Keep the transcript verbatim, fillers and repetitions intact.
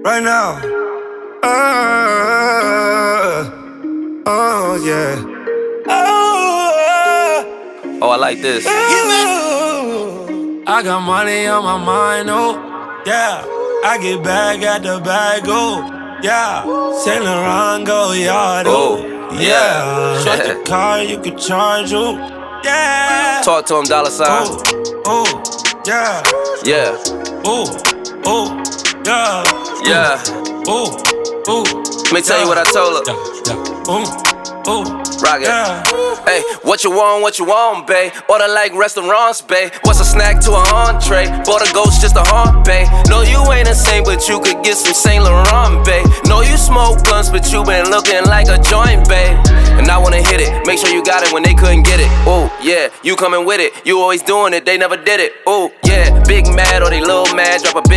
right now. Uh, oh yeah. Oh, Oh, I like this. oh, I got money on my mind, oh yeah. I get bag at the bag, oh yeah. Saint Laurent go yard, oh yeah. Shut the car, you can charge, oh yeah. Talk to him, dollar sign. Oh, oh, yeah. Yeah. Oh, oh, yeah. Yeah. Oh, oh. Let me tell you what I told her. Yeah, yeah. Oh, oh. Rock it. Yeah. Hey, what you want, what you want, babe? Order like restaurants, babe. What's a snack to an entree? Bought a ghost just a haunt, babe. No, you ain't the same, but you could get some Saint Laurent, babe. No, you smoke blunts, but you been looking like a joint, babe. And I wanna hit it, make sure you got it when they couldn't get it. Oh, yeah, you coming with it. You always doing it, they never did it. Oh, yeah, big mad or they little mad, drop a big